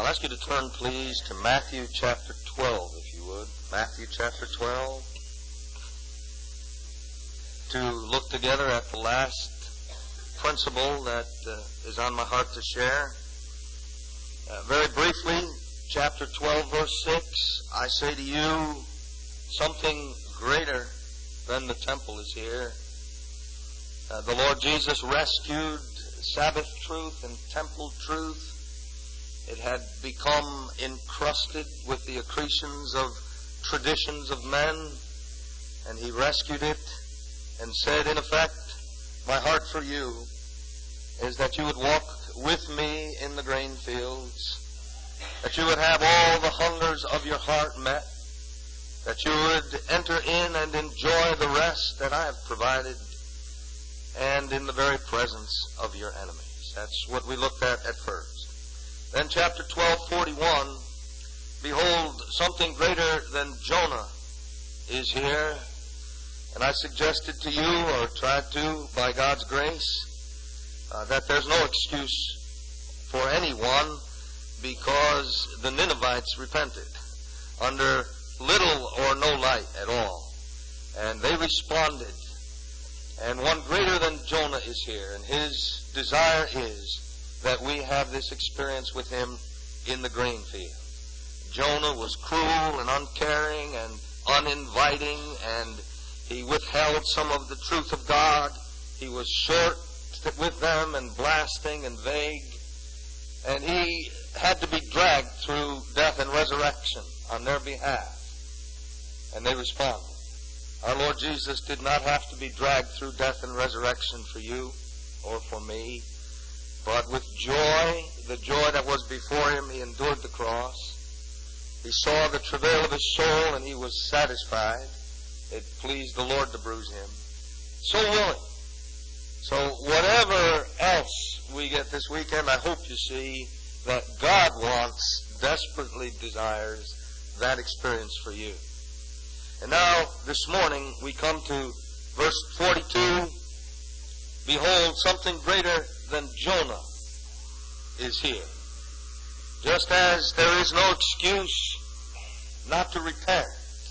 I'll ask you to turn, please, to Matthew chapter 12, if you would. Matthew chapter 12. To look together at the last principle that is on my heart to share. Very briefly, chapter 12, verse 6, I say to you, something greater than the temple is here. The Lord Jesus rescued Sabbath truth and temple truth. It had become encrusted with the accretions of traditions of men, and He rescued it and said, in effect, my heart for you is that you would walk with me in the grain fields, that you would have all the hungers of your heart met, that you would enter in and enjoy the rest that I have provided, and in the very presence of your enemies. That's what we looked at first. Then chapter 12:41, behold, something greater than Jonah is here. And I suggested to you, or tried to, by God's grace, that there's no excuse for anyone because the Ninevites repented under little or no light at all. And they responded. And one greater than Jonah is here, and his desire is that we have this experience with him in the grain field. Jonah was cruel and uncaring and uninviting, and he withheld some of the truth of God. He was short with them and blasting and vague. And he had to be dragged through death and resurrection on their behalf. And they responded. Our Lord Jesus did not have to be dragged through death and resurrection for you or for me. But with joy, the joy that was before him, he endured the cross. He saw the travail of his soul, and he was satisfied. It pleased the Lord to bruise him. So willing. So whatever else we get this weekend, I hope you see that God wants, desperately desires, that experience for you. And now, this morning, we come to verse 42. Behold, something greater than Jonah is here. Just as there is no excuse not to repent,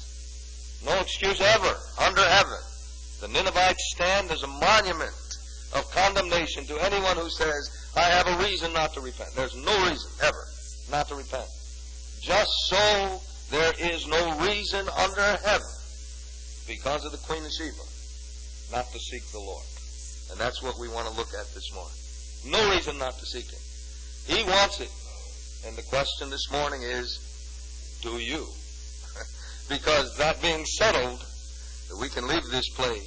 no excuse ever under heaven, the Ninevites stand as a monument of condemnation to anyone who says, I have a reason not to repent. There's no reason ever not to repent. Just so there is no reason under heaven, because of the Queen of Sheba, not to seek the Lord. And that's what we want to look at this morning. No reason not to seek Him. He wants it. And the question this morning is, do you? Because that being settled, we can leave this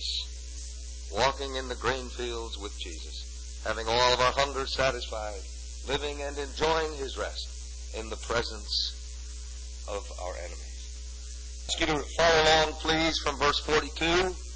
place walking in the grain fields with Jesus, having all of our hunger satisfied, living and enjoying His rest in the presence of our enemies. Ask you to follow along, please, from verse 42.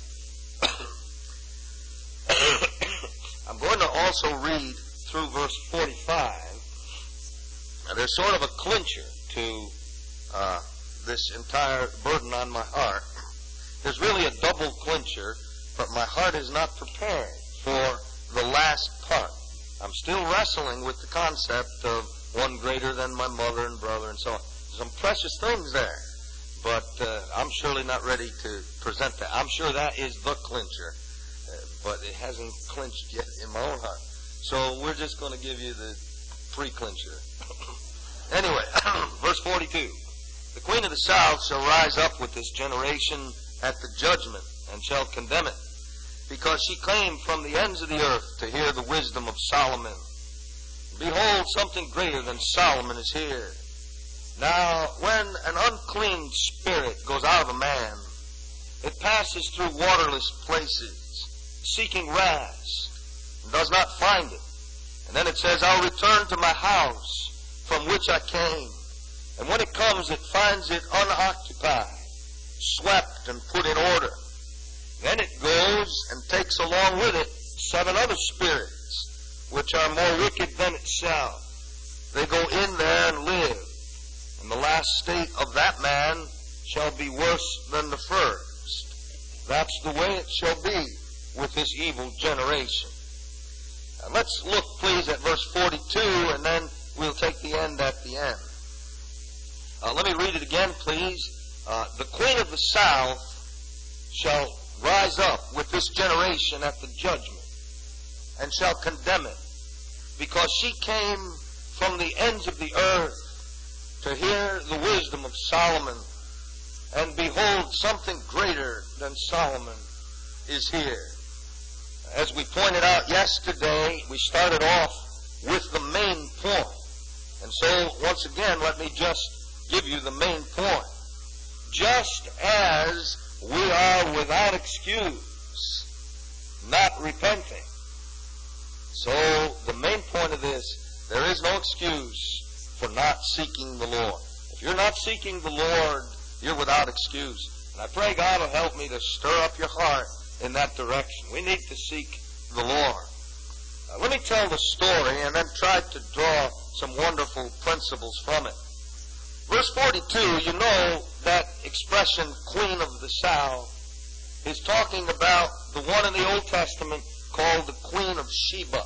I'm going to also read through verse 45. Now, there's sort of a clincher to this entire burden on my heart. There's really a double clincher, but my heart is not prepared for the last part. I'm still wrestling with the concept of one greater than my mother and brother and so on. Some precious things there, but I'm surely not ready to present that. I'm sure that is the clincher, but it hasn't clinched yet in my own heart. So we're just going to give you the pre-clincher. Anyway, verse 42. The queen of the south shall rise up with this generation at the judgment and shall condemn it, because she came from the ends of the earth to hear the wisdom of Solomon. Behold, something greater than Solomon is here. Now, when an unclean spirit goes out of a man, it passes through waterless places, seeking rest, and does not find it. And then it says, I'll return to my house from which I came. And when it comes, it finds it unoccupied, swept and put in order. Then it goes and takes along with it 7 other spirits, which are more wicked than itself. They go in there and live. And the last state of that man shall be worse than the first. That's the way it shall be with this evil generation. Now let's look, please, at verse 42, and then we'll take the end at the end. Let me read it again, please. The queen of the south shall rise up with this generation at the judgment, and shall condemn it, because she came from the ends of the earth to hear the wisdom of Solomon. And behold, something greater than Solomon is here. As we pointed out yesterday, we started off with the main point. And so, once again, let me just give you the main point. Just as we are without excuse, not repenting, so the main point of this, there is no excuse for not seeking the Lord. If you're not seeking the Lord, you're without excuse. And I pray God will help me to stir up your heart in that direction. We need to seek the Lord. Let me tell the story and then try to draw some wonderful principles from it. Verse 42, you know that expression, Queen of the South, is talking about the one in the Old Testament called the Queen of Sheba.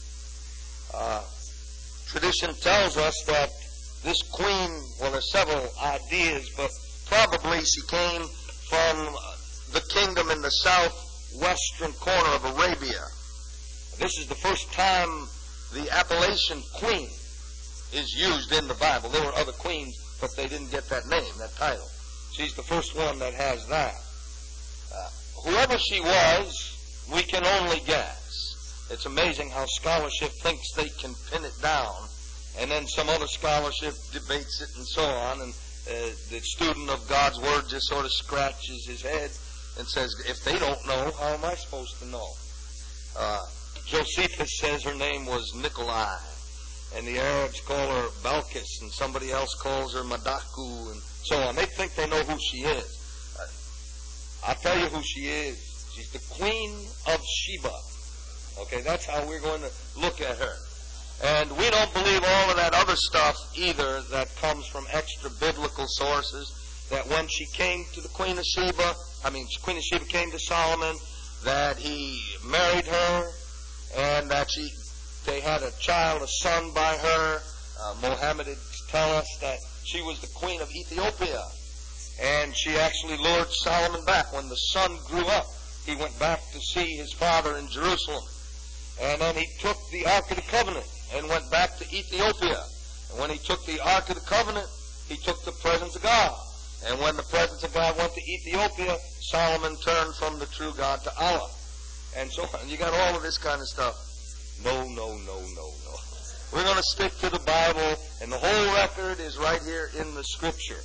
Tradition tells us that this queen, well, there's several ideas, but probably she came from the kingdom in the southwestern corner of Arabia. This is the first time the appellation queen is used in the Bible. There were other queens, but they didn't get that name, that title. She's the first one that has that. Whoever she was, we can only guess. It's amazing how scholarship thinks they can pin it down, and then some other scholarship debates it and so on, and the student of God's Word just sort of scratches his head and says, if they don't know, how am I supposed to know? Josephus says her name was Nikolai, and the Arabs call her Balkis, and somebody else calls her Madaku, and so on. They think they know who she is. I'll tell you who she is. She's the Queen of Sheba. Okay, that's how we're going to look at her. And we don't believe all of that other stuff either that comes from extra-biblical sources, that when she came to the Queen of Sheba came to Solomon, that he married her, and that they had a child, a son by her. Mohammedans tell us that she was the Queen of Ethiopia, and she actually lured Solomon back. When the son grew up, he went back to see his father in Jerusalem. And then he took the Ark of the Covenant and went back to Ethiopia. And when he took the Ark of the Covenant, he took the presence of God. And when the presence of God went to Ethiopia, Solomon turned from the true God to Allah. And so on. You got all of this kind of stuff. No. We're going to stick to the Bible, and the whole record is right here in the Scripture.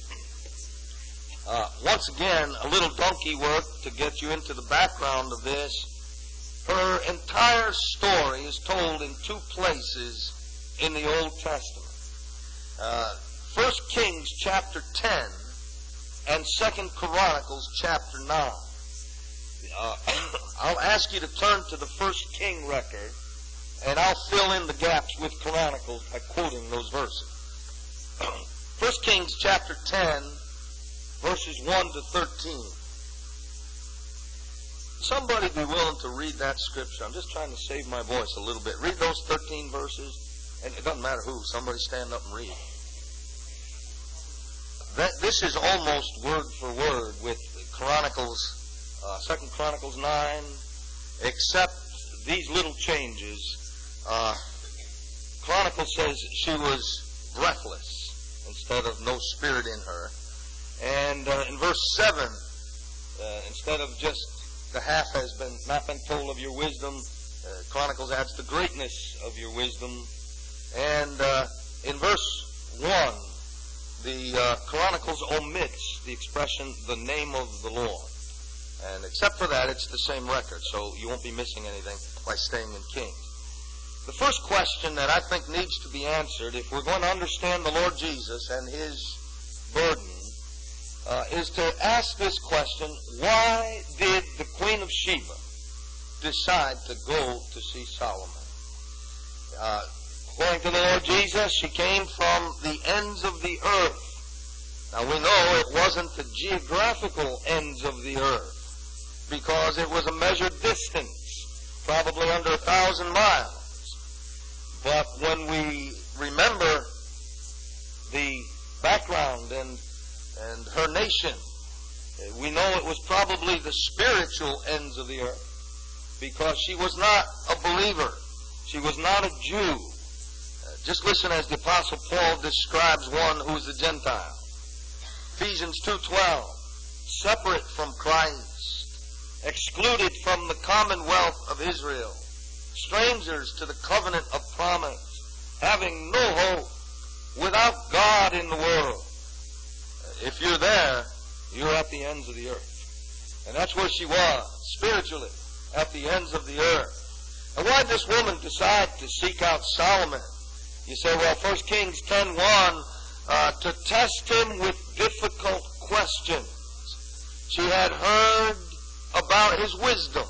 Once again, a little donkey work to get you into the background of this. Her entire story is told in two places in the Old Testament. 1 Kings chapter 10 and 2 Chronicles chapter 9. I'll ask you to turn to the 1 King record, and I'll fill in the gaps with Chronicles by quoting those verses. 1 Kings chapter 10, verses 1 to 13. Somebody be willing to read that scripture. I'm just trying to save my voice a little bit. Read those 13 verses, and it doesn't matter who. Somebody stand up and read. This is almost word for word with Chronicles, 2 Chronicles 9, except these little changes. Chronicles says she was breathless instead of no spirit in her. And in verse 7, instead of just the half has not been told of your wisdom, Chronicles adds the greatness of your wisdom. And in verse 1, the Chronicles omits the expression, the name of the Lord. And except for that, it's the same record, so you won't be missing anything by staying in Kings. The first question that I think needs to be answered, if we're going to understand the Lord Jesus and His burden, is to ask this question: why did the Queen of Sheba decide to go to see Solomon? According to the Lord Jesus, she came from the ends of the earth. Now we know it wasn't the geographical ends of the earth, because it was a measured distance, probably under 1,000 miles. But when we remember the background and her nation. We know it was probably the spiritual ends of the earth, because she was not a believer. She was not a Jew. Just listen as the Apostle Paul describes one who is a Gentile. Ephesians 2:12, separate from Christ, excluded from the commonwealth of Israel, strangers to the covenant of promise, having no hope, without God in the world. If you're there, you're at the ends of the earth. And that's where she was, spiritually, at the ends of the earth. And why did this woman decide to seek out Solomon? You say, well, 1 Kings 10:1, to test him with difficult questions. She had heard about his wisdom,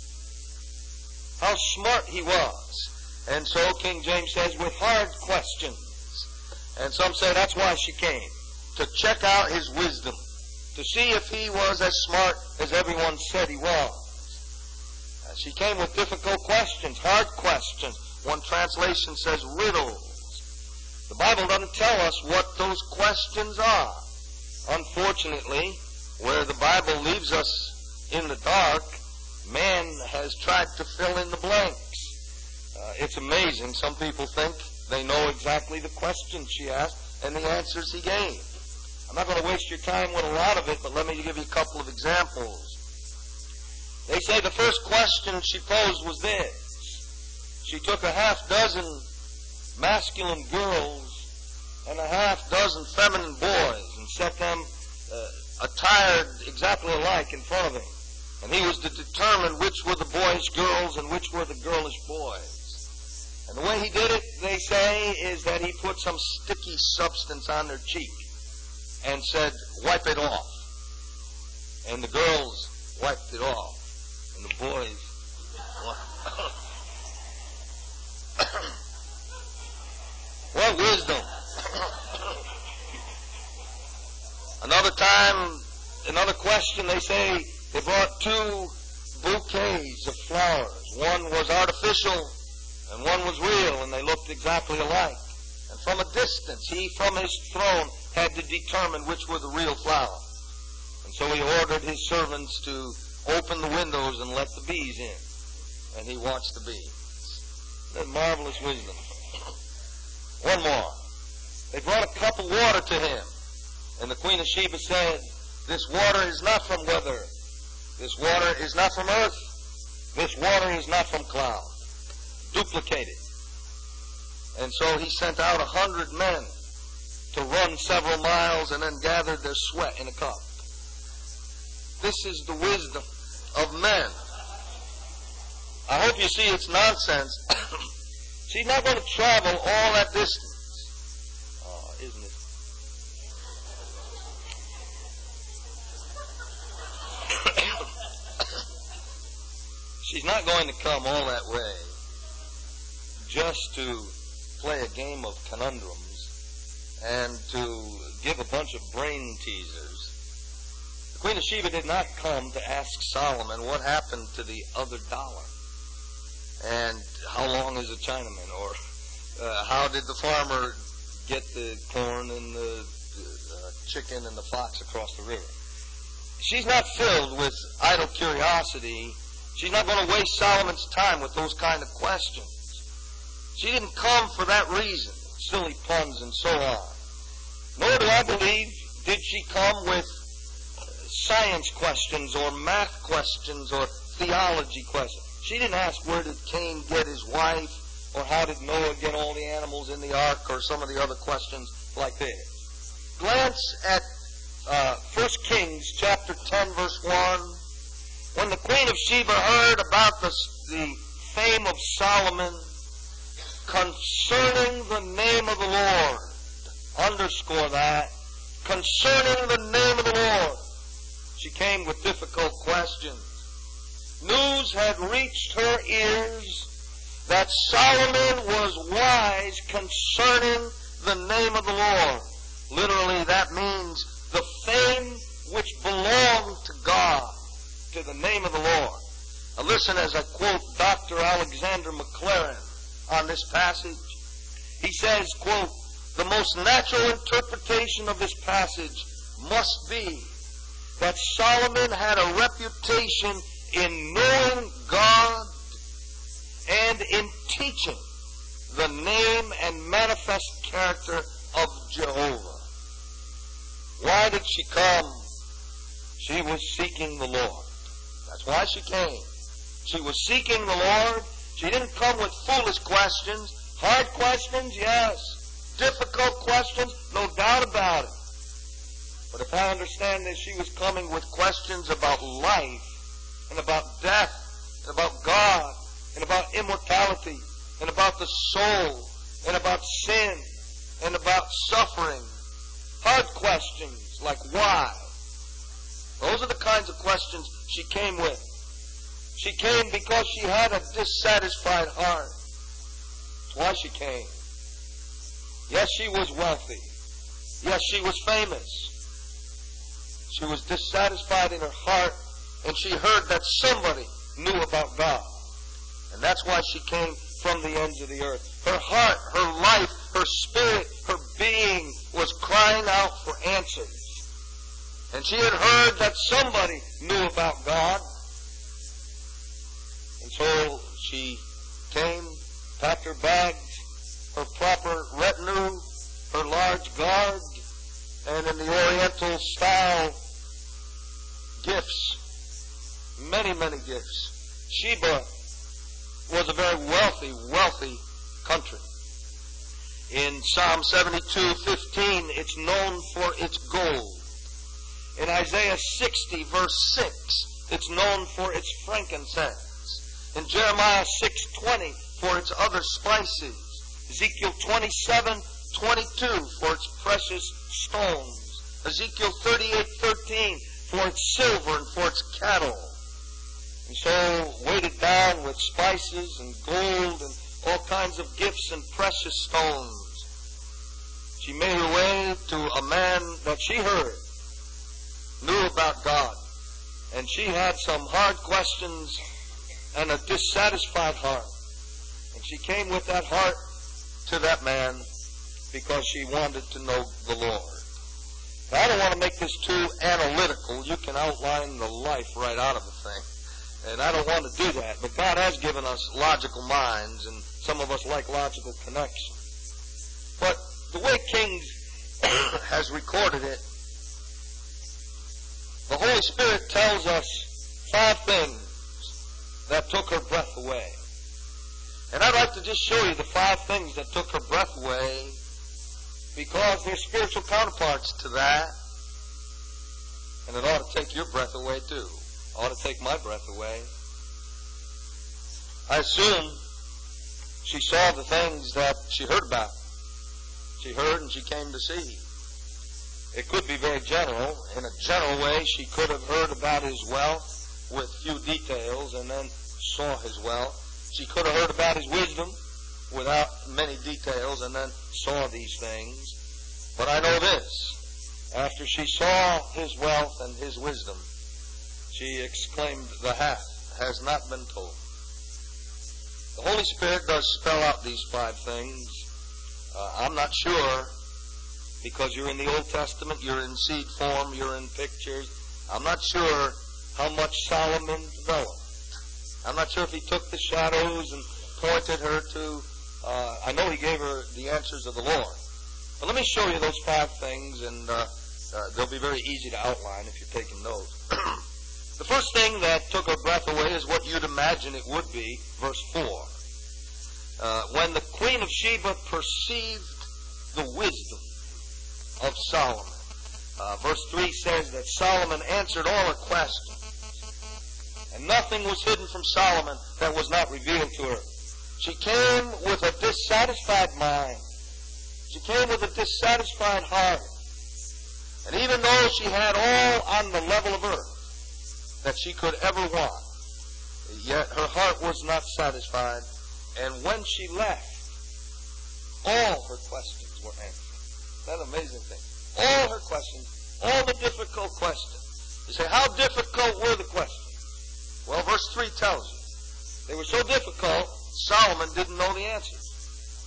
how smart he was. And so King James says, with hard questions. And some say that's why she came, to check out his wisdom, to see if he was as smart as everyone said he was. She came with difficult questions, hard questions. One translation says riddles. The Bible doesn't tell us what those questions are. Unfortunately, where the Bible leaves us in the dark, man has tried to fill in the blanks. It's amazing. Some people think they know exactly the questions she asked and the answers he gave. I'm not going to waste your time with a lot of it, but let me give you a couple of examples. They say the first question she posed was this. She took a half dozen masculine girls and a half dozen feminine boys and set them attired exactly alike in front of him. And he was to determine which were the boys' girls and which were the girlish boys. And the way he did it, they say, is that he put some sticky substance on their cheek and said, wipe it off. And the girls wiped it off. And the boys... What wisdom! Another time, another question, they say they brought 2 bouquets of flowers. One was artificial and one was real, and they looked exactly alike. And from a distance, he from his throne had to determine which were the real flowers. And so he ordered his servants to open the windows and let the bees in. And he watched the bees. That marvelous wisdom. One more. They brought a cup of water to him. And the Queen of Sheba said, this water is not from weather. This water is not from earth. This water is not from cloud. Duplicated. And so he sent out 100 men to run several miles and then gathered their sweat in a cup. This is the wisdom of men. I hope you see it's nonsense. She's not going to travel all that distance. Oh, isn't it? She's not going to come all that way just to play a game of conundrums and to give a bunch of brain teasers. The Queen of Sheba did not come to ask Solomon what happened to the other dollar and how long is a Chinaman, or how did the farmer get the corn and the chicken and the fox across the river. She's not filled with idle curiosity. She's not going to waste Solomon's time with those kind of questions. She didn't come for that reason, silly puns and so on. Nor do I believe did she come with science questions or math questions or theology questions. She didn't ask where did Cain get his wife, or how did Noah get all the animals in the ark, or some of the other questions like this. Glance at 1 Kings chapter 10, verse 1. When the Queen of Sheba heard about the fame of Solomon concerning the name of the Lord, underscore that, concerning the name of the Lord, she came with difficult questions. News had reached her ears that Solomon was wise concerning the name of the Lord. Literally, that means the fame which belonged to God, to the name of the Lord. Now listen as I quote Dr. Alexander McLaren on this passage. He says, quote, "The most natural interpretation of this passage must be that Solomon had a reputation in knowing God and in teaching the name and manifest character of Jehovah." Why did she come? She was seeking the Lord. That's why she came. She was seeking the Lord. She didn't come with foolish questions. Hard questions, yes. Difficult questions, no doubt about it. But if I understand this, she was coming with questions about life and about death and about God and about immortality and about the soul and about sin and about suffering. Hard questions like why. Those are the kinds of questions she came with. She came because she had a dissatisfied heart. That's why she came. Yes, she was wealthy. Yes, she was famous. She was dissatisfied in her heart, and she heard that somebody knew about God. And that's why she came from the ends of the earth. Her heart, her life, her spirit, her being was crying out for answers. And she had heard that somebody knew about God. And so she came, packed her bags, her proper retinue, her large guard, and in the Oriental style, gifts. Many, many gifts. Sheba was a very wealthy country. In Psalm 72:15, it's known for its gold. In Isaiah 60, verse 6, it's known for its frankincense. In Jeremiah 6:20, for its other spices. Ezekiel 27:22, for its precious stones. Ezekiel 38:13, for its silver and for its cattle. And so, weighted down with spices and gold and all kinds of gifts and precious stones, she made her way to a man that she heard knew about God. And she had some hard questions and a dissatisfied heart. And she came with that heart to that man because she wanted to know the Lord. Now, I don't want to make this too analytical. You can outline the life right out of a thing. And I don't want to do that. But God has given us logical minds, and some of us like logical connections. But the way Kings has recorded it, the Holy Spirit tells us 5 things that took her breath away. And I'd like to just show you the 5 things that took her breath away, because they're spiritual counterparts to that. And it ought to take your breath away too. Ought to take my breath away. I assume she saw the things that she heard about. She heard and she came to see. It could be very general. In a general way, she could have heard about his wealth with few details and then saw his wealth. She could have heard about his wisdom without many details and then saw these things. But I know this. After she saw his wealth and his wisdom, she exclaimed, "The half has not been told." The Holy Spirit does spell out these 5 things. I'm not sure, because you're in the Old Testament, you're in seed form, you're in pictures. I'm not sure how much Solomon developed. I'm not sure if he took the shadows and pointed her to, I know he gave her the answers of the Lord. But let me show you those 5 things, and they'll be very easy to outline if you're taking notes. The first thing that took her breath away is what you'd imagine it would be, verse 4. When the Queen of Sheba perceived the wisdom of Solomon. Verse 3 says that Solomon answered all her questions. And nothing was hidden from Solomon that was not revealed to her. She came with a dissatisfied mind. She came with a dissatisfied heart. And even though she had all on the level of earth that she could ever want, yet her heart was not satisfied. And when she left, all her questions were answered. That's an amazing thing. All her questions, all the difficult questions. You say, how difficult were the questions? Well, verse 3 tells you. They were so difficult, Solomon didn't know the answers.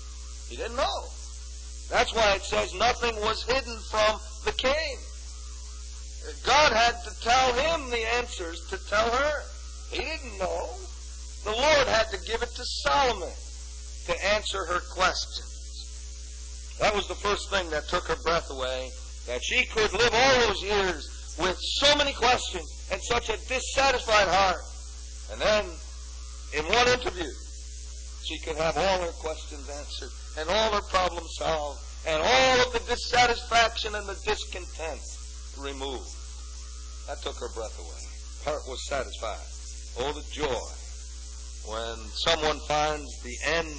He didn't know. That's why it says nothing was hidden from the king. God had to tell him the answers to tell her. He didn't know. The Lord had to give it to Solomon to answer her questions. That was the first thing that took her breath away, that she could live all those years with so many questions and such a dissatisfied heart. And then, in one interview, she could have all her questions answered and all her problems solved and all of the dissatisfaction and the discontent removed. That took her breath away. Her heart was satisfied. Oh, the joy when someone finds the end,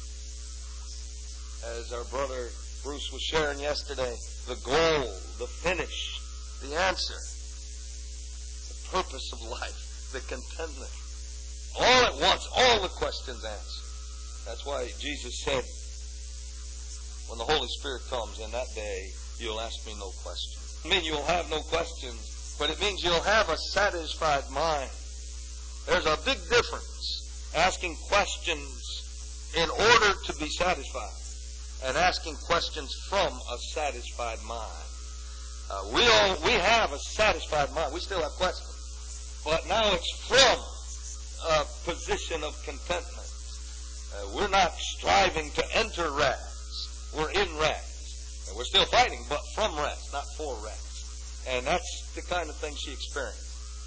as our brother Bruce was sharing yesterday, the goal, the finish, the answer, the purpose of life, the contentment. All at once, all the questions answered. That's why Jesus said, when the Holy Spirit comes in that day, you'll ask me no questions. I mean, you'll have no questions, but it means you'll have a satisfied mind. There's a big difference asking questions in order to be satisfied and asking questions from a satisfied mind. We have a satisfied mind. We still have questions. But now it's from a position of contentment. We're not striving to enter rest. We're in rest. And we're still fighting, but from rest, not for rest. And that's the kind of thing she experienced.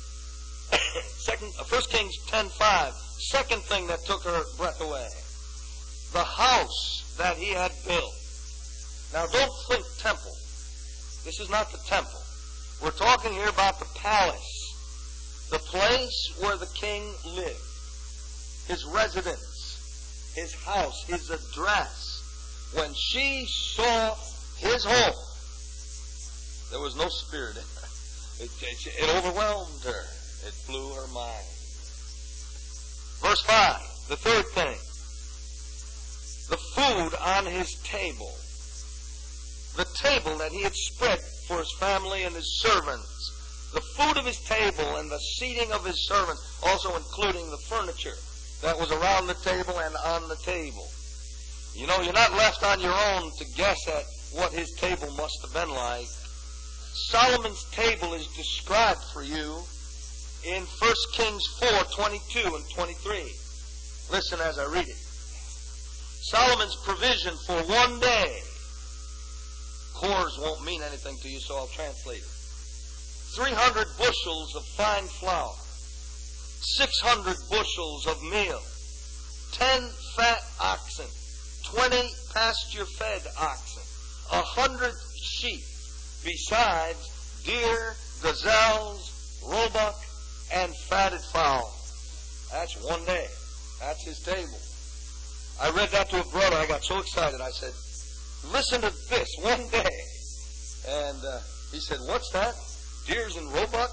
1 Kings 10:5, second thing that took her breath away. The house that he had built. Now don't think temple. This is not the temple. We're talking here about the palace. The place where the king lived. His residence. His house. His address. When she saw his home, there was no spirit in her. It overwhelmed her. It blew her mind. Verse 5, the third thing. The food on his table. The table that he had spread for his family and his servants. The food of his table and the seating of his servants, also including the furniture that was around the table and on the table. You know, you're not left on your own to guess at what his table must have been like. Solomon's table is described for you in 1 Kings 4:22 and 23. Listen as I read it. Solomon's provision for one day. Cores won't mean anything to you, so I'll translate it. 300 bushels of fine flour. 600 bushels of meal. 10 fat oxen. 20 pasture-fed oxen. 100 sheep. Besides deer, gazelles, roebuck, and fatted fowl. That's one day. That's his table. I read that to a brother. I got so excited. I said, listen to this, one day. And he said, what's that? Deers and roebuck?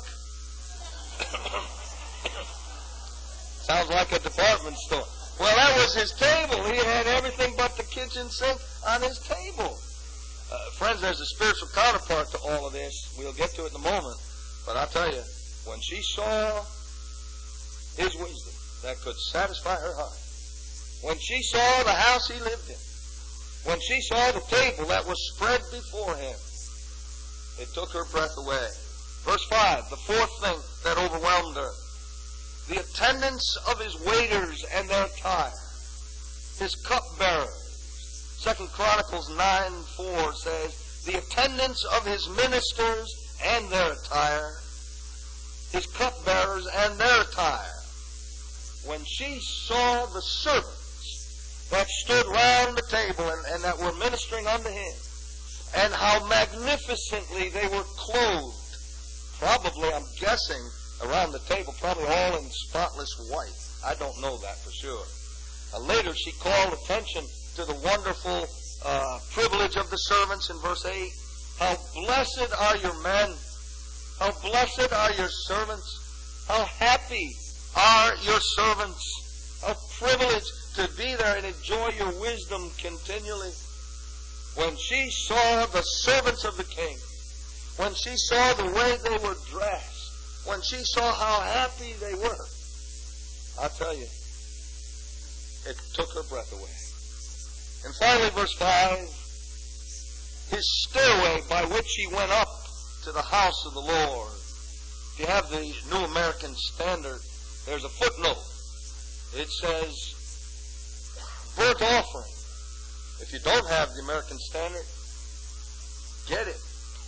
Sounds like a department store. Well, that was his table. He had everything but the kitchen sink on his table. Friends, there's a spiritual counterpart to all of this. We'll get to it in a moment. But I'll tell you, when she saw his wisdom that could satisfy her heart, when she saw the house he lived in, when she saw the table that was spread before him, it took her breath away. Verse 5, the fourth thing that overwhelmed her, the attendance of his waiters and their attire, his cupbearers. 2 Chronicles 9:4 says, the attendance of his ministers and their attire, his cupbearers and their attire. When she saw the servants that stood round the table and that were ministering unto him, and how magnificently they were clothed, probably, I'm guessing, around the table, probably all in spotless white. I don't know that for sure. Later she called attention to the wonderful privilege of the servants in verse 8. How blessed are your men. How blessed are your servants. How happy are your servants. How privileged to be there and enjoy your wisdom continually. When she saw the servants of the king, when she saw the way they were dressed, when she saw how happy they were, I'll tell you, it took her breath away. And finally, verse 5, his stairway by which he went up to the house of the Lord. If you have the New American Standard, there's a footnote. It says, burnt offering. If you don't have the American Standard, get it.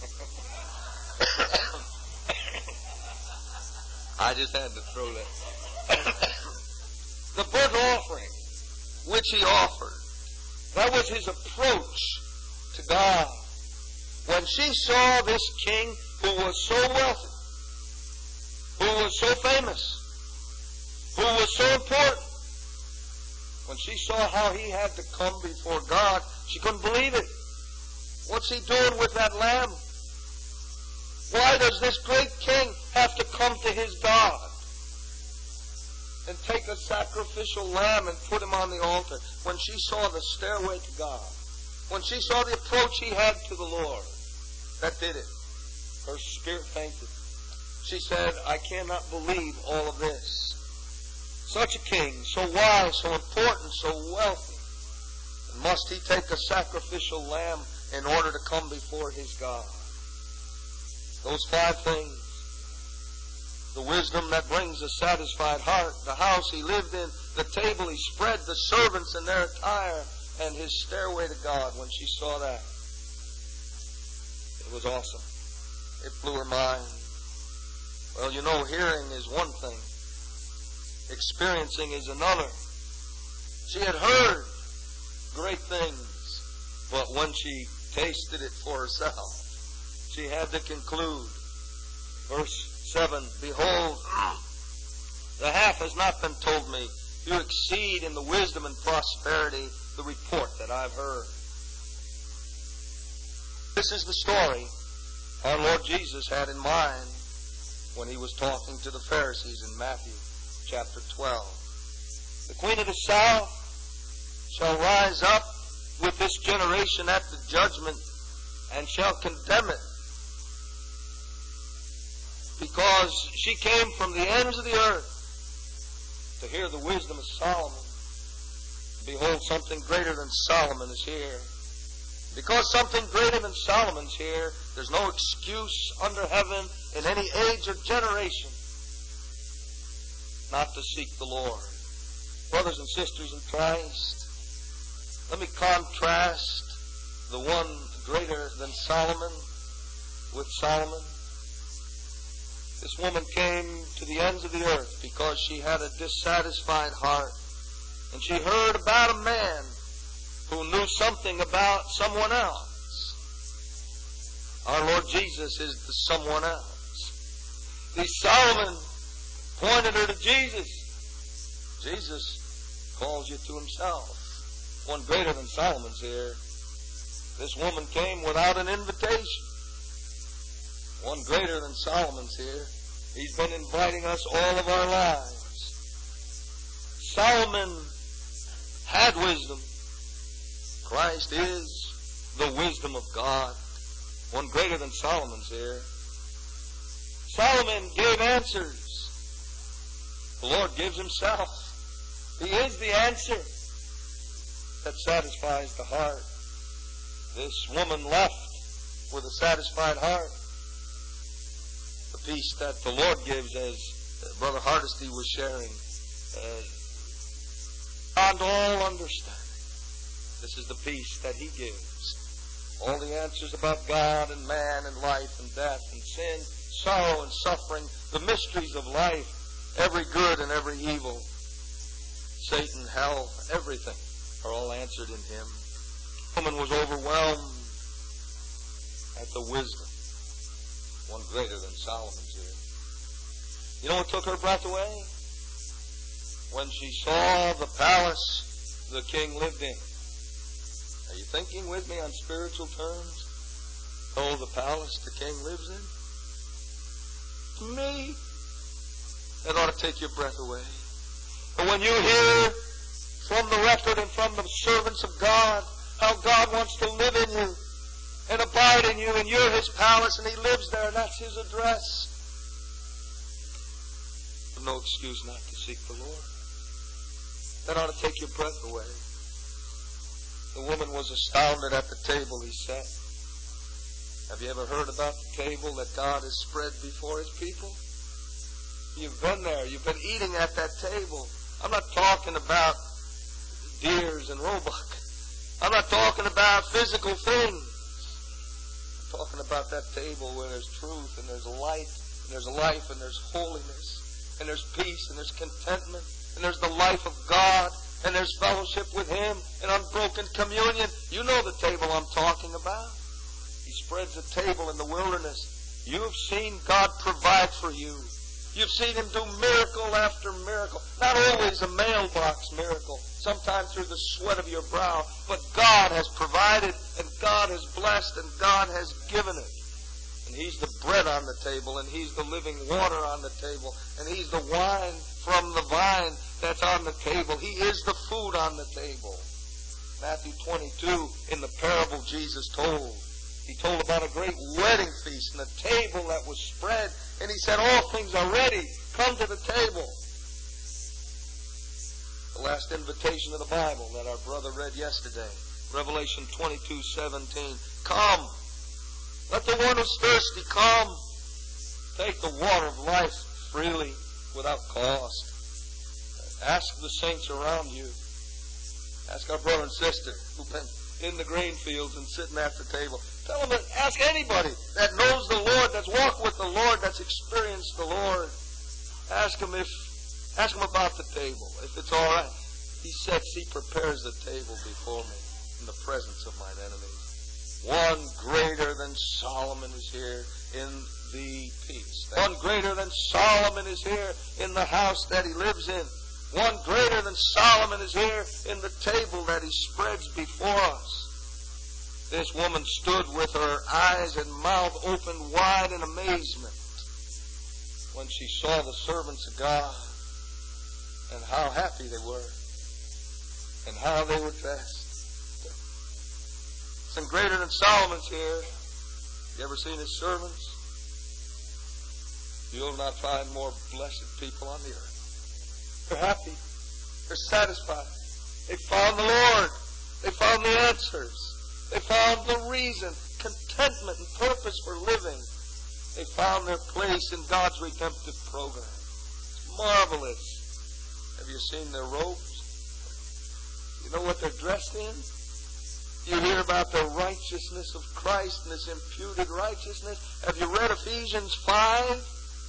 I just had to throw that. The burnt offering which he offered, that was his approach to God. When she saw this king who was so wealthy, who was so famous, who was so important, when she saw how he had to come before God, she couldn't believe it. What's he doing with that lamb? Why does this great king have to come to his God and take a sacrificial lamb and put him on the altar? When she saw the stairway to God, when she saw the approach he had to the Lord, that did it. Her spirit fainted. She said, I cannot believe all of this. Such a king, so wise, so important, so wealthy. And must he take a sacrificial lamb in order to come before his God? Those 5 things. The wisdom that brings a satisfied heart, the house he lived in, the table he spread, the servants in their attire, and his stairway to God. When she saw that, it was awesome. It blew her mind. Well, you know, hearing is one thing. Experiencing is another. She had heard great things, but when she tasted it for herself, she had to conclude. Verse 7, behold, the half has not been told me. You exceed in the wisdom and prosperity the report that I've heard. This is the story our Lord Jesus had in mind when he was talking to the Pharisees in Matthew chapter 12. The queen of the south shall rise up with this generation at the judgment and shall condemn it, because she came from the ends of the earth to hear the wisdom of Solomon. Behold, something greater than Solomon is here. Because something greater than Solomon's here, there's no excuse under heaven in any age or generation not to seek the Lord. Brothers and sisters in Christ, let me contrast the one greater than Solomon with Solomon. This woman came to the ends of the earth because she had a dissatisfied heart. And she heard about a man who knew something about someone else. Our Lord Jesus is the someone else. The Solomon pointed her to Jesus. Jesus calls you to himself. One greater than Solomon's here. This woman came without an invitation. One greater than Solomon's here. He's been inviting us all of our lives. Solomon had wisdom. Christ is the wisdom of God. One greater than Solomon's here. Solomon gave answers. The Lord gives himself. He is the answer that satisfies the heart. This woman left with a satisfied heart. The peace that the Lord gives, as Brother Hardesty was sharing, beyond all understanding. This is the peace that he gives. All the answers about God and man and life and death and sin, sorrow and suffering, the mysteries of life, every good and every evil, Satan, hell, everything are all answered in him. The woman was overwhelmed at the wisdom. One greater than Solomon's here. You know what took her breath away? When she saw the palace the king lived in. Are you thinking with me on spiritual terms? Oh, the palace the king lives in? To me, that ought to take your breath away. But when you hear from the record and from the servants of God how God wants to live in you and abide in you, and you're his palace and he lives there and that's his address, no excuse not to seek the Lord. That ought to take your breath away. The woman was astounded at the table he set. Have you ever heard about the table that God has spread before His people? You've been there. You've been eating at that table. I'm not talking about deers and roebuck. I'm not talking about physical things. I'm talking about that table where there's truth and there's light and there's life and there's holiness and there's peace and there's contentment and there's the life of God and there's fellowship with Him and unbroken communion. You know the table I'm talking about. He spreads a table in the wilderness. You have seen God provide for you. You've seen Him do miracle after miracle. Not always a mailbox miracle. Sometimes through the sweat of your brow. But God has provided, and God has blessed, and God has given it. And He's the bread on the table, and He's the living water on the table, and He's the wine from the vine that's on the table. He is the food on the table. Matthew 22, in the parable Jesus told. He told about a great wedding feast and a table that was spread. And He said, all things are ready. Come to the table. The last invitation of the Bible that our brother read yesterday. Revelation 22:17. Come. Let the one who's thirsty come. Take the water of life freely without cost. Ask the saints around you. Ask our brother and sister who've been in the grain fields and sitting at the table. Tell them, ask anybody that knows the Lord, that's walked with the Lord, that's experienced the Lord. Ask them about the table, if it's all right. He sets, He prepares the table before me in the presence of mine enemies. One greater than Solomon is here in the peace. One greater than Solomon is here in the house that he lives in. One greater than Solomon is here in the table that He spreads before us. This woman stood with her eyes and mouth opened wide in amazement when she saw the servants of God and how happy they were and how they were dressed. Some greater than Solomon's here. You ever seen His servants? You'll not find more blessed people on the earth. They're happy. They're satisfied. They found the Lord. They found the answers. They found the reason, contentment and purpose for living. They found their place in God's redemptive program. It's marvelous. Have you seen their robes? You know what they're dressed in? You hear about the righteousness of Christ and His imputed righteousness. Have you read Ephesians 5?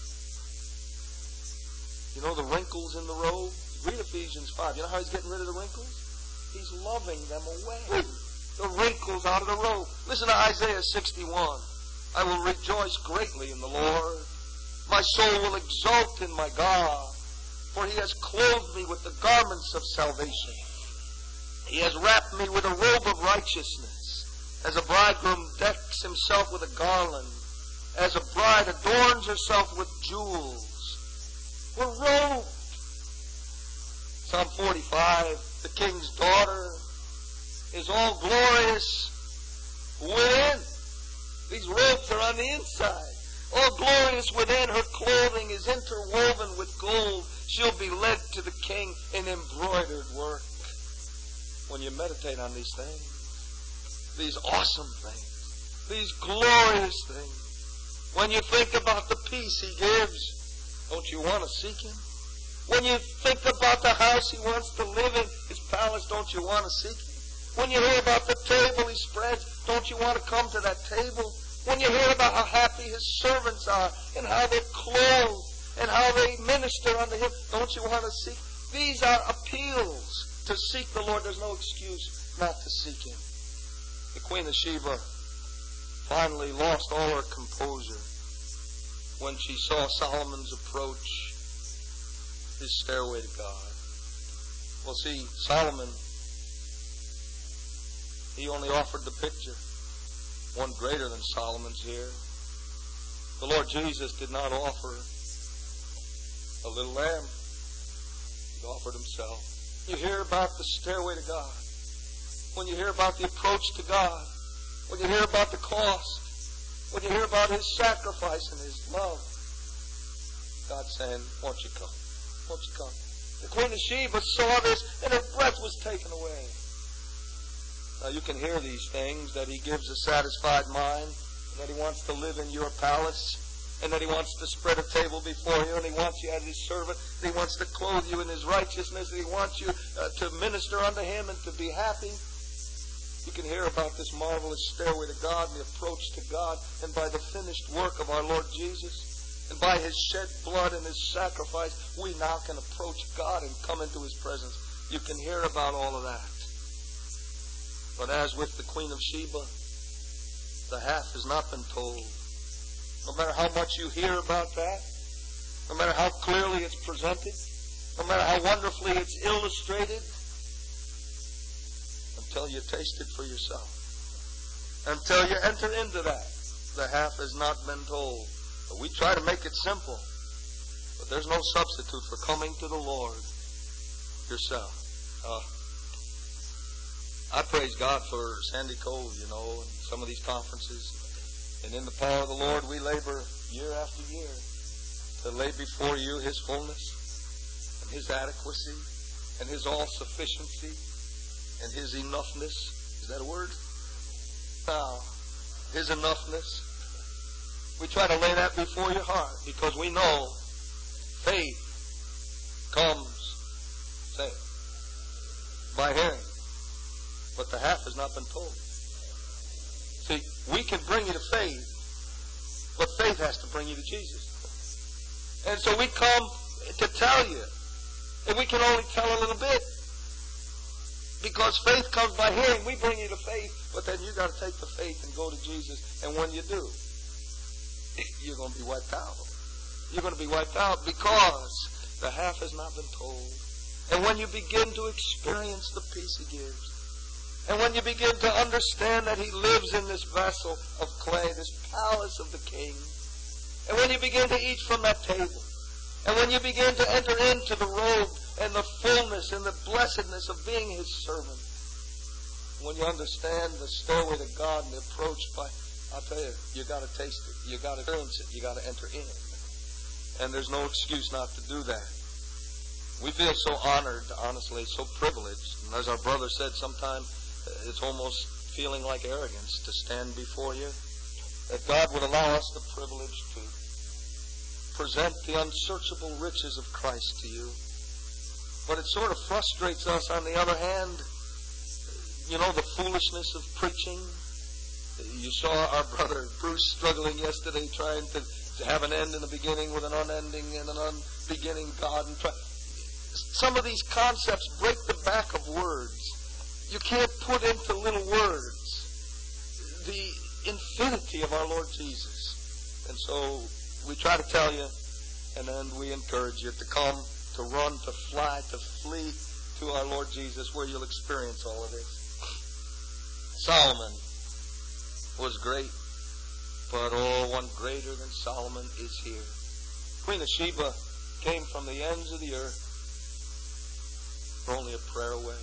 You know the wrinkles in the robe? Read Ephesians 5. You know how He's getting rid of the wrinkles? He's loving them away. The wrinkles out of the robe. Listen to Isaiah 61. I will rejoice greatly in the Lord. My soul will exult in my God. For He has clothed me with the garments of salvation. He has wrapped me with a robe of righteousness. As a bridegroom decks himself with a garland. As a bride adorns herself with jewels. We're robed. Psalm 45, the king's daughter is all glorious within. These robes are on the inside. All glorious within. Her clothing is interwoven with gold. She'll be led to the king in embroidered work. When you meditate on these things, these awesome things, these glorious things, when you think about the peace He gives, don't you want to seek Him? When you think about the house He wants to live in, His palace, don't you want to seek Him? When you hear about the table He spreads, don't you want to come to that table? When you hear about how happy His servants are and how they're clothed and how they minister unto Him, don't you want to seek? These are appeals to seek the Lord. There's no excuse not to seek Him. The Queen of Sheba finally lost all her composure when she saw Solomon's approach, his stairway to God. Well, see, Solomon, he only offered the picture. One greater than Solomon's here. The Lord Jesus did not offer a little lamb. He offered Himself. You hear about the stairway to God. When you hear about the approach to God. When you hear about the cost. When you hear about His sacrifice and His love. God's saying, won't you come? Won't you come? The Queen of Sheba saw this and her breath was taken away. You can hear these things, that He gives a satisfied mind, and that He wants to live in your palace, and that He wants to spread a table before you, and He wants you as His servant, and He wants to clothe you in His righteousness, and He wants you to minister unto Him and to be happy. You can hear about this marvelous stairway to God and the approach to God, and by the finished work of our Lord Jesus, and by His shed blood and His sacrifice, we now can approach God and come into His presence. You can hear about all of that. But as with the Queen of Sheba, the half has not been told. No matter how much you hear about that, no matter how clearly it's presented, no matter how wonderfully it's illustrated, until you taste it for yourself, until you enter into that, the half has not been told. But we try to make it simple, but there's no substitute for coming to the Lord yourself. I praise God for Sandy Cove, and some of these conferences. And in the power of the Lord, we labor year after year to lay before you His fullness and His adequacy and His all-sufficiency and His enoughness. Is that a word? Now, His enoughness. We try to lay that before your heart because we know faith comes, say it, by hearing. But the half has not been told. See, we can bring you to faith, but faith has to bring you to Jesus. And so we come to tell you, and we can only tell a little bit. Because faith comes by hearing. We bring you to faith, but then you got to take the faith and go to Jesus. And when you do, you're going to be wiped out. You're going to be wiped out because the half has not been told. And when you begin to experience the peace He gives, and when you begin to understand that He lives in this vessel of clay, this palace of the King, and when you begin to eat from that table, and when you begin to enter into the robe and the fullness and the blessedness of being His servant, when you understand the stairway to God and the approach by, I'll tell you, you got to taste it. You got to experience it. You got to enter in. And there's no excuse not to do that. We feel so honored, honestly, so privileged. And as our brother said, sometimes it's almost feeling like arrogance to stand before you. That God would allow us the privilege to present the unsearchable riches of Christ to you. But it sort of frustrates us, on the other hand, the foolishness of preaching. You saw our brother Bruce struggling yesterday, trying to have an end in the beginning with an unending and an unbeginning God. And some of these concepts break the back of words. You can't put into little words the infinity of our Lord Jesus. And so we try to tell you, and then we encourage you to come, to run, to fly, to flee to our Lord Jesus, where you'll experience all of this. Solomon was great, but one greater than Solomon is here. Queen of Sheba came from the ends of the earth for only a prayer away.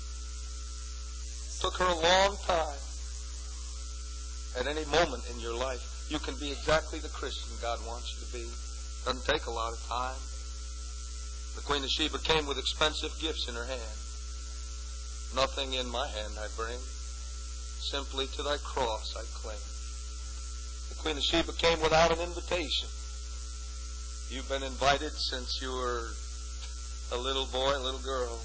Took her a long time. At any moment in your life, you can be exactly the Christian God wants you to be. Doesn't take a lot of time. The Queen of Sheba came with expensive gifts in her hand. Nothing in my hand I bring. Simply to thy cross I cling. The Queen of Sheba came without an invitation. You've been invited since you were a little boy, a little girl.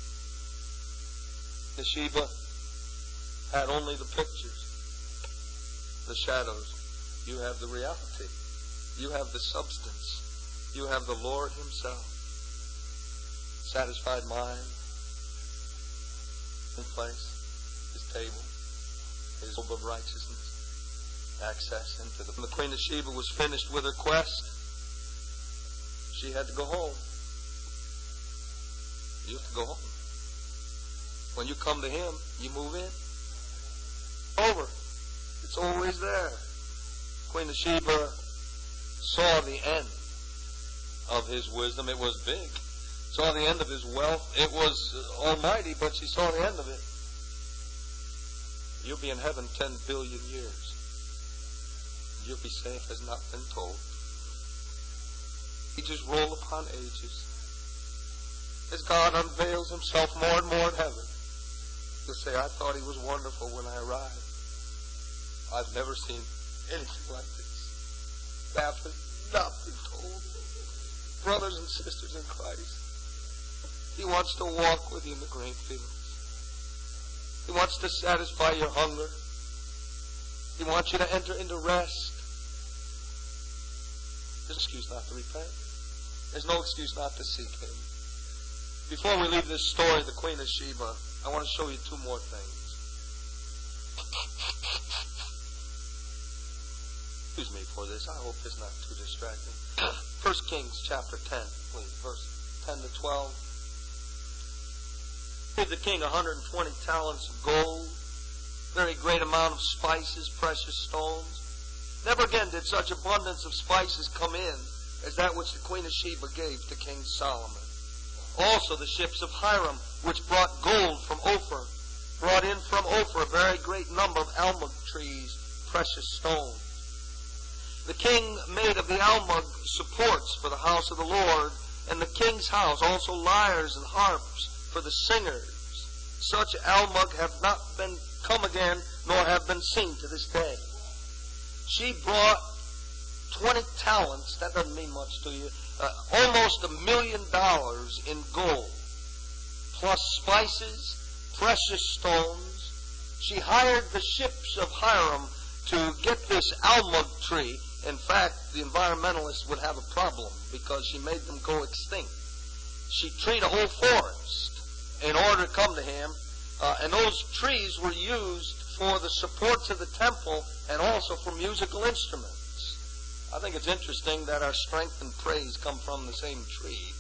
The Sheba had only the pictures, the shadows. You have the reality. You have the substance. You have the Lord Himself. Satisfied mind, in place, His table, His robe of righteousness, access into the Queen of Sheba was finished with her quest. She had to go home. You have to go home. When you come to Him, you move in. Over. It's always there. Queen of Sheba saw the end of His wisdom. It was big. Saw the end of His wealth. It was almighty, but she saw the end of it. You'll be in heaven 10 billion years. You'll be safe has not been told. Ages roll upon ages. As God unveils Himself more and more in heaven, You'll say, I thought he was wonderful when I arrived. I've never seen anything like this. That has not been told. Brothers and sisters in Christ, he wants to walk with you in the grain fields. He wants to satisfy your hunger. He wants you to enter into rest. There's no excuse not to repent. There's no excuse not to seek him. Before we leave this story, the Queen of Sheba, I want to show you two more things. Excuse me for this. I hope it's not too distracting. 1 Kings chapter 10, please, verse 10 to 12. Give the king 120 talents of gold, very great amount of spices, precious stones. Never again did such abundance of spices come in as that which the Queen of Sheba gave to King Solomon. Also the ships of Hiram, which brought gold from Ophir, brought in from Ophir a very great number of almug trees, precious stones. The king made of the almug supports for the house of the Lord, and the king's house, also lyres and harps for the singers. Such almug have not been come again, nor have been seen to this day. She brought 20 talents, that doesn't mean much to you, almost $1 million in gold, plus spices, precious stones. She hired the ships of Hiram to get this almug tree. In fact, the environmentalists would have a problem because she made them go extinct. She treed a whole forest in order to come to him, and those trees were used for the supports of the temple and also for musical instruments. I think it's interesting that our strength and praise come from the same tree.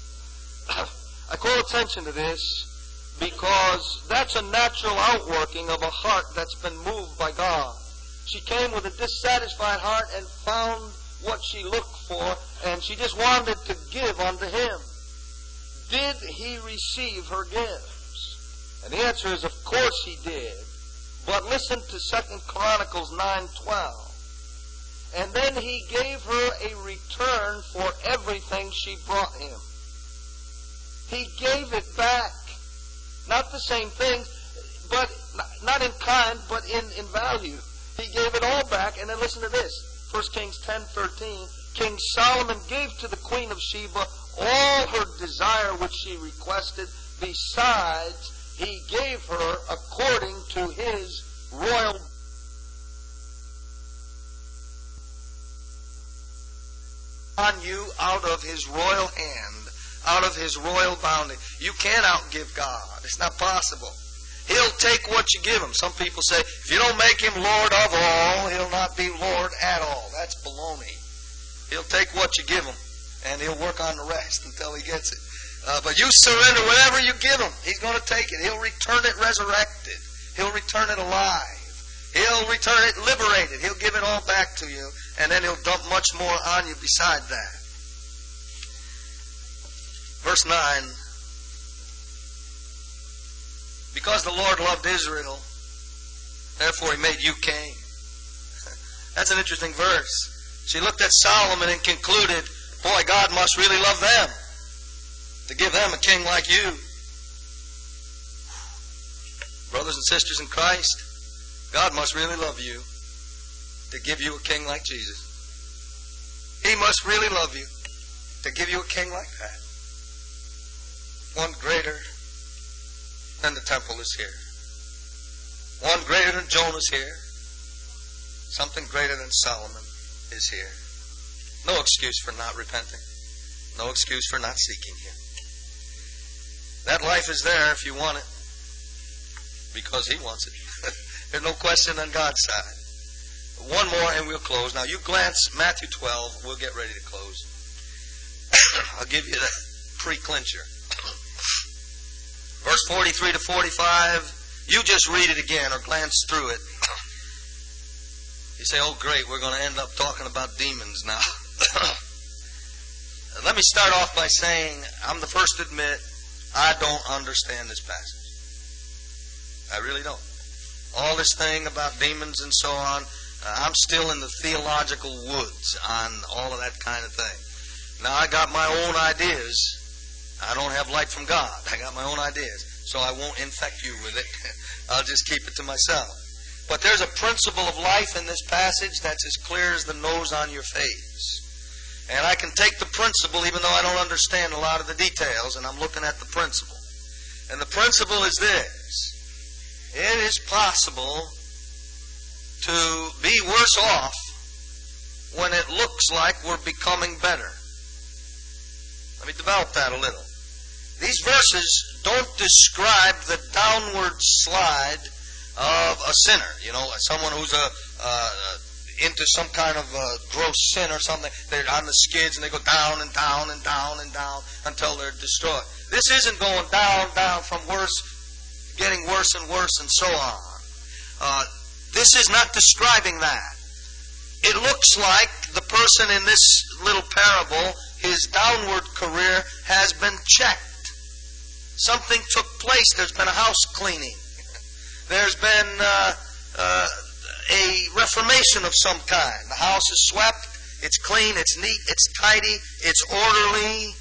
I call attention to this because that's a natural outworking of a heart that's been moved by God. She came with a dissatisfied heart and found what she looked for, and she just wanted to give unto him. Did he receive her gifts? And the answer is, of course he did. But listen to 2 Chronicles 9:12. And then he gave her a return for everything she brought him. He gave it back. Not the same thing, but not in kind, but in value. He gave it all back. And then listen to this. 1 Kings 10:13. King Solomon gave to the Queen of Sheba all her desire which she requested. Besides, he gave her according to his royal on you out of his royal hand, out of his royal bounty. You can't outgive God. It's not possible. He'll take what you give him. Some people say, if you don't make him Lord of all, he'll not be Lord at all. That's baloney. He'll take what you give him, and he'll work on the rest until he gets it. But you surrender whatever you give him. He's going to take it. He'll return it resurrected. He'll return it alive. He'll return it liberated. He'll give it all back to you, and then he'll dump much more on you beside that. Verse 9. Because the Lord loved Israel, therefore he made you king. That's an interesting verse. She looked at Solomon and concluded, boy, God must really love them to give them a king like you. Brothers and sisters in Christ, God must really love you to give you a king like Jesus. He must really love you to give you a king like that. One greater than the temple is here. One greater than Jonah is here. Something greater than Solomon is here. No excuse for not repenting. No excuse for not seeking him. That life is there if you want it, because he wants it. There's no question on God's side. One more and we'll close. Now you glance Matthew 12. We'll get ready to close. I'll give you the pre-clincher. Verse 43 to 45. You just read it again or glance through it. You say, oh great, we're going to end up talking about demons now. Let me start off by saying, I'm the first to admit, I don't understand this passage. I really don't. All this thing about demons and so on, I'm still in the theological woods on all of that kind of thing. Now, I got my own ideas. I don't have light from God. I got my own ideas. so I won't infect you with it. I'll just keep it to myself. But there's a principle of life in this passage that's as clear as the nose on your face. And I can take the principle even though I don't understand a lot of the details, and I'm looking at the principle. And the principle is this. It is possible to be worse off when it looks like we're becoming better. Let me develop that a little. These verses don't describe the downward slide of a sinner. You know, someone who's into some kind of gross sin or something. They're on the skids and they go down and down and down and down until they're destroyed. This isn't going down, down from worse, getting worse and worse and so on. This is not describing that. It looks like the person in this little parable, his downward career has been checked. Something took place. There's been a house cleaning. There's been a reformation of some kind. The house is swept. It's clean. It's neat. It's tidy. It's orderly.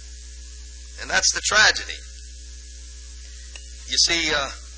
And that's the tragedy. You see,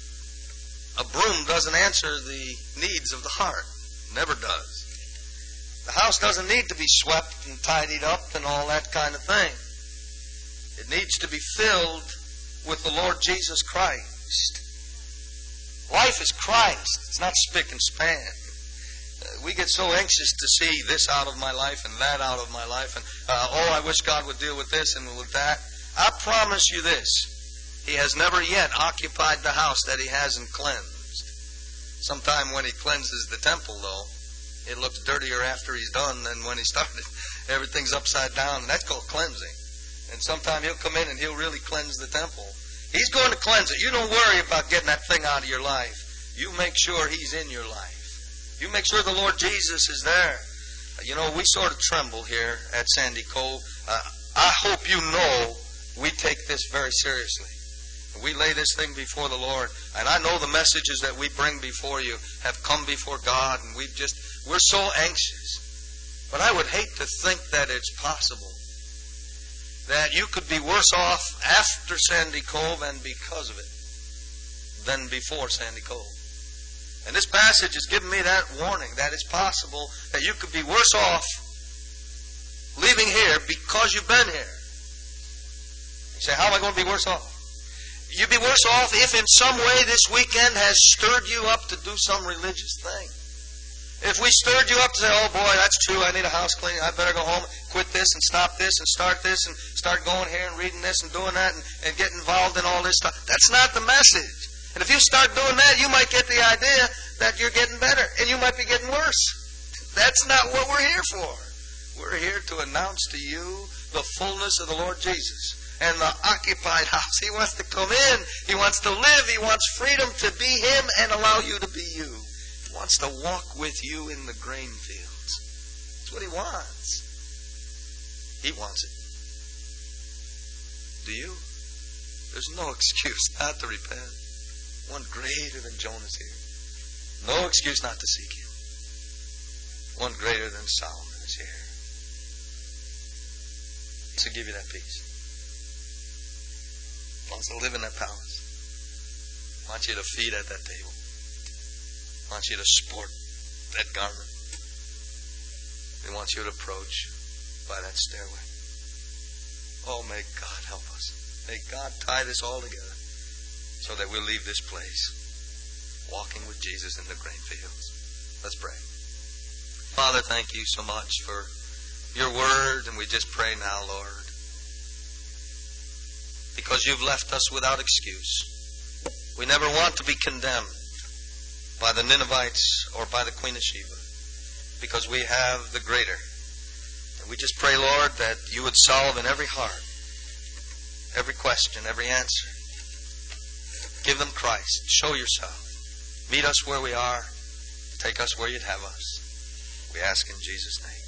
a broom doesn't answer the needs of the heart. Never does. The house doesn't need to be swept and tidied up and all that kind of thing. It needs to be filled with the Lord Jesus Christ. Life is Christ. It's not spick and span. We get so anxious to see this out of my life and that out of my life. And, I wish God would deal with this and with that. I promise you this. He has never yet occupied the house that he hasn't cleansed. Sometime when he cleanses the temple, though, it looks dirtier after he's done than when he started. Everything's upside down, and that's called cleansing. And sometime he'll come in and he'll really cleanse the temple. He's going to cleanse it. You don't worry about getting that thing out of your life. You make sure he's in your life. You make sure the Lord Jesus is there. You know, we sort of tremble here at Sandy Cove. I hope you know we take this very seriously. We lay this thing before the Lord. And I know the messages that we bring before you have come before God, and we're so anxious. But I would hate to think that it's possible that you could be worse off after Sandy Cove and because of it than before Sandy Cove. And this passage is giving me that warning that it's possible that you could be worse off leaving here because you've been here. You say, how am I going to be worse off? You'd be worse off if in some way this weekend has stirred you up to do some religious thing. If we stirred you up to say, oh boy, that's true, I need a house cleaning, I better go home, quit this and stop this and start going here and reading this and doing that and get involved in all this stuff. That's not the message. And if you start doing that, you might get the idea that you're getting better and you might be getting worse. That's not what we're here for. We're here to announce to you the fullness of the Lord Jesus. And the occupied house. He wants to come in. He wants to live. He wants freedom to be him and allow you to be you. He wants to walk with you in the grain fields. That's what he wants. He wants it. Do you? There's no excuse not to repent. One greater than Jonah's here. No excuse not to seek him. One greater than Solomon is here. To give you that peace. Wants to live in that palace. Wants you to feed at that table. Wants you to sport that garment. He wants you to approach by that stairway. Oh, may God help us. May God tie this all together so that we'll leave this place walking with Jesus in the grain fields. Let's pray. Father, thank you so much for your word, and we just pray now, Lord, because you've left us without excuse. We never want to be condemned by the Ninevites or by the Queen of Sheba, because we have the greater. And we just pray, Lord, that you would solve in every heart, every question, every answer. Give them Christ. Show yourself. Meet us where we are. Take us where you'd have us. We ask in Jesus' name.